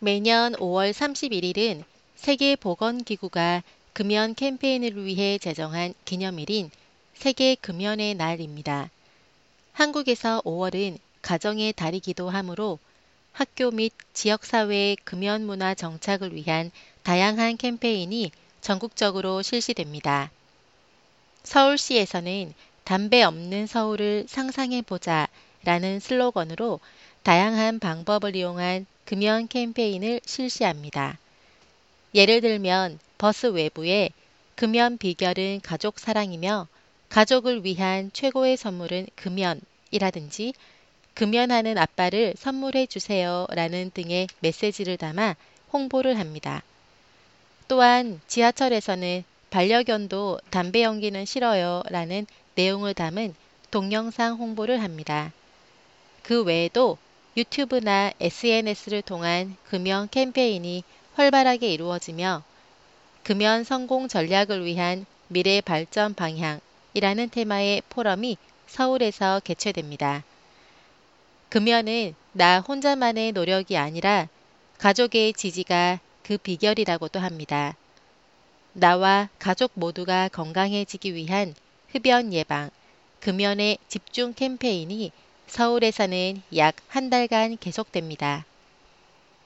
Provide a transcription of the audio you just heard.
매년 5월 31일은 세계보건기구가 금연 캠페인을 위해 제정한 기념일인 세계금연의 날입니다. 한국에서 5월은 가정의 달이기도 하므로 학교 및 지역사회의 금연 문화 정착을 위한 다양한 캠페인이 전국적으로 실시됩니다. 서울시에서는 담배 없는 서울을 상상해보자 라는 슬로건으로 다양한 방법을 이용한 금연 캠페인을 실시합니다. 예를 들면 버스 외부에 금연 비결은 가족 사랑이며 가족을 위한 최고의 선물은 금연이라든지 금연하는 아빠를 선물해 주세요 라는 등의 메시지를 담아 홍보를 합니다. 또한 지하철에서는 반려견도 담배 연기는 싫어요 라는 내용을 담은 동영상 홍보를 합니다. 그 외에도 유튜브나 SNS를 통한 금연 캠페인이 활발하게 이루어지며 금연 성공 전략을 위한 미래 발전 방향이라는 테마의 포럼이 서울에서 개최됩니다. 금연은 나 혼자만의 노력이 아니라 가족의 지지가 그 비결이라고도 합니다. 나와 가족 모두가 건강해지기 위한 흡연 예방, 금연의 집중 캠페인이 서울에서는 약 한 달간 계속됩니다.